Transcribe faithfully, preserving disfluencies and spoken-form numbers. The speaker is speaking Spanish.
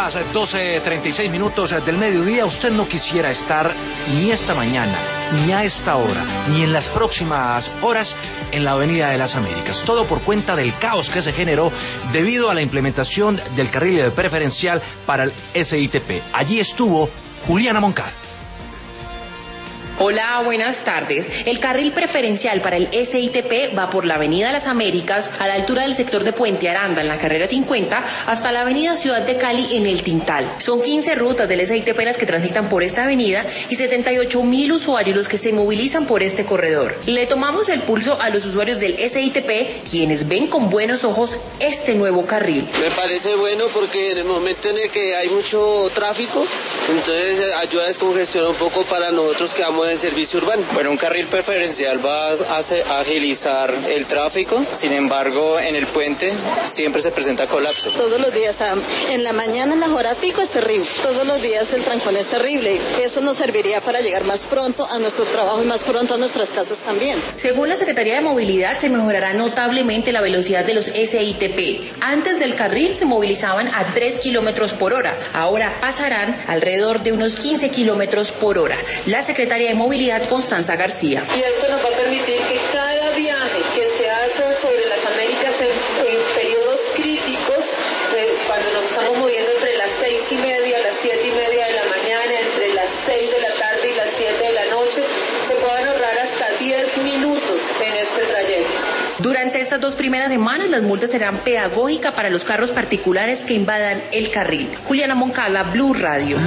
las doce treinta y seis minutos del mediodía. Usted no quisiera estar ni esta mañana, ni a esta hora, ni en las próximas horas en la Avenida de las Américas. Todo por cuenta del caos que se generó debido a la implementación del carril preferencial para el S I T P. Allí estuvo Juliana Moncada. Hola, buenas tardes. El carril preferencial para el S I T P va por la Avenida de las Américas a la altura del sector de Puente Aranda en la carrera cincuenta hasta la Avenida Ciudad de Cali en el Tintal. Son quince rutas del S I T P las que transitan por esta avenida y setenta y ocho mil usuarios los que se movilizan por este corredor. Le tomamos el pulso a los usuarios del S I T P, quienes ven con buenos ojos este nuevo carril. Me parece bueno porque en el momento en el que hay mucho tráfico, entonces ayuda a descongestionar un poco para nosotros que vamos en servicio urbano. Bueno, un carril preferencial va a agilizar el tráfico, sin embargo, en el puente siempre se presenta colapso. Todos los días, en la mañana, en la hora pico es terrible, todos los días el trancón es terrible. Eso nos serviría para llegar más pronto a nuestro trabajo y más pronto a nuestras casas también. Según la Secretaría de Movilidad, se mejorará notablemente la velocidad de los S I T P. Antes del carril se movilizaban a tres kilómetros por hora, ahora pasarán alrededor de unos quince kilómetros por hora. La Secretaria de Movilidad, Constanza García. Y esto nos va a permitir que cada viaje que se hace sobre las Américas en, en periodos críticos, eh, cuando nos estamos moviendo entre las seis y media, las siete y media de la mañana, entre las seis de la tarde y las siete de la noche, se puedan ahorrar hasta diez minutos en este trayecto. Durante estas dos primeras semanas, las multas serán pedagógicas para los carros particulares que invadan el carril. Juliana Moncada, Blue Radio.